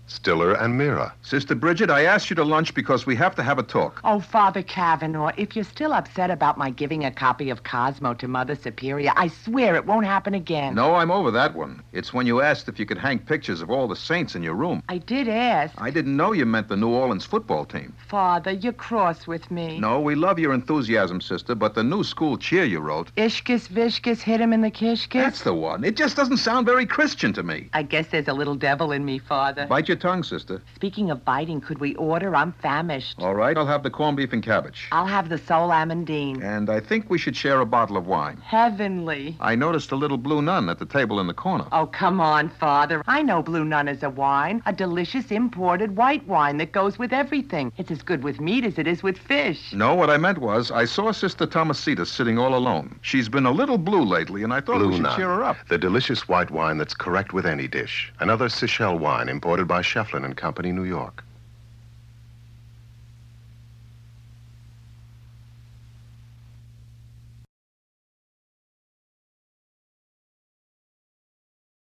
Stiller and Mira. Sister Bridget, I asked you to lunch because we have to have a talk. Oh, Father Kavanaugh, if you're still upset about my giving a copy of Cosmo to Mother Superior, I swear it won't happen again. No, I'm over that one. It's when you asked if you could hang pictures of all the saints in your room. I did ask. I didn't know you meant the New Orleans football team. Father, you're cross with me. No, we love your enthusiasm, sister, but the new school cheer you wrote... Ishkis, Vishkis, hit him in the kishkis? That's the one. It just doesn't sound very Christian to me. I guess there's a little devil in me, Father. Bite your tongue, sister. Speaking of biting, could we order? I'm famished. All right, I'll have the corned beef and cabbage. I'll have the sole amandine. And I think we should share a bottle of wine. Heavenly. I noticed a little blue nun at the table in the corner. Oh, come on, Father. I know Blue Nun is a wine, a delicious imported white wine that goes with everything. It's as good with meat as it is with fish. No, what I meant was, I saw Sister Thomasita sitting all alone. She's been a little blue lately, and I thought we should cheer her up. The delicious white wine that's correct with any dish. Another Seychelles wine imported by Shefflin and Company, New York.